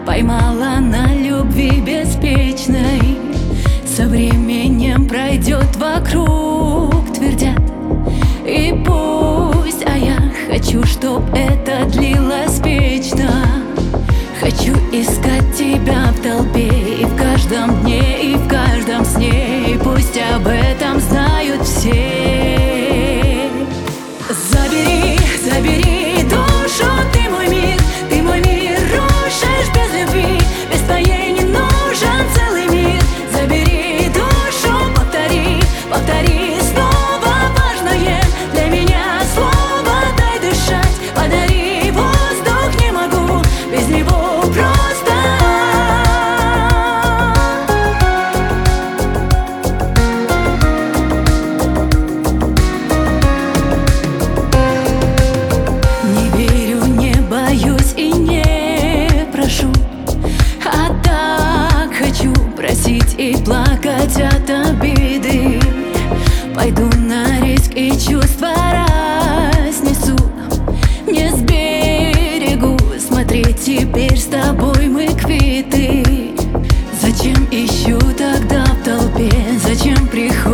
поймала на любви беспечной. Со временем пройдет вокруг, твердят, и пусть, а я хочу, чтоб это длилось вечно. Хочу искать тебя в толпе, и в каждом дне, и в каждом сне, и пусть об этом знают все. Забери, забери душу, ты мой мир рушишь без любви, без твоей не нужен целый мир. Забери душу, повтори, повтори снова важное для меня слово, дай дышать, подари воздух, не могу без него просто. Не верю, не боюсь и не прошу, а так хочу просить и плакать от обиды. Пойду на риск и чувства разнесу, не сберегу. Смотри, теперь с тобой мы квиты. Зачем ищу тогда в толпе, зачем приходит